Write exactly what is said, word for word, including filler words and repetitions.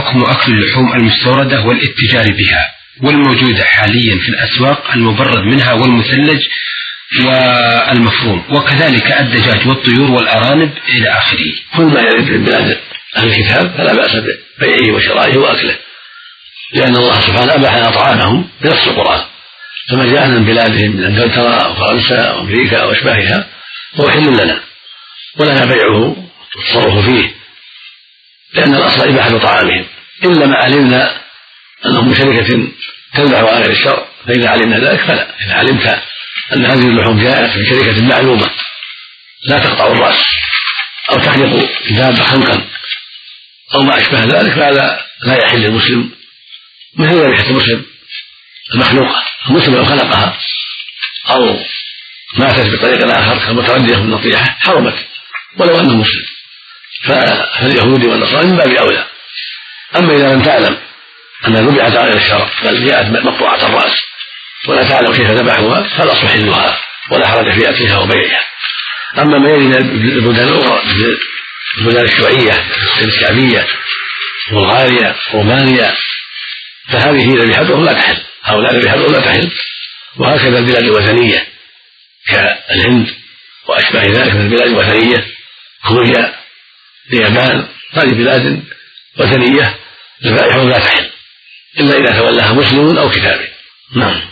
حكم أكل اللحوم المستوردة والاتجار بها والموجودة حاليا في الأسواق المبرد منها والمثلج والمفروم، وكذلك الدجاج والطيور والأرانب إلى آخره؟ كل ما يرد من بلاد أهل الكتاب فلا بأس ببيعه وشرائه وأكله، لأن الله سبحانه أباح لنا طعامهم بنص القرآن، فما جاء من بلادهم من انجلترا أو فرنسا أو أمريكا أو أشباهها هو حل لنا ولنا بيعه والتصرف فيه، لأن الأصل إباحة طعامهم، إلا ما علمنا أنهم من شركة تذبح على غير الشرع، فإذا علمنا ذلك فلا. إذا علمت أن هذه اللحوم جاءت من شركة معلومة لا تقطع الرأس أو تحلق الدابة خنقا أو ما أشبه ذلك فهذا لا يحل للمسلم، مثل ذبيحة المسلم المخلوقة. المسلم لو خلقها أو ماتت بطريق آخر كمتردية من النطيحة حرمت ولو أنه مسلم، فاليهودي والنصارى من باب أولى. أما إذا لم تعلم أن ذبحت على الشرع بل جاءت مقطوعة الرأس ولا تعلم كيف ذبحوها فالأصل حلها ولا حرج في أكلها وبيعها. أما ما يلي البلدان الأخرى مثل البلدان الشيوعية الشعبية بلغاريا رومانيا فهذه ذبيحتهم لا تحل، هؤلاء ذبيحتهم لا تحل. وهكذا البلاد الوثنية كالهند وأشباه ذلك من البلاد الوثنية كوريا اليابان، هذه بلاد وثنية ذبائحهم لا تحل إلا إذا تولاها مسلم أو كتابي. نعم.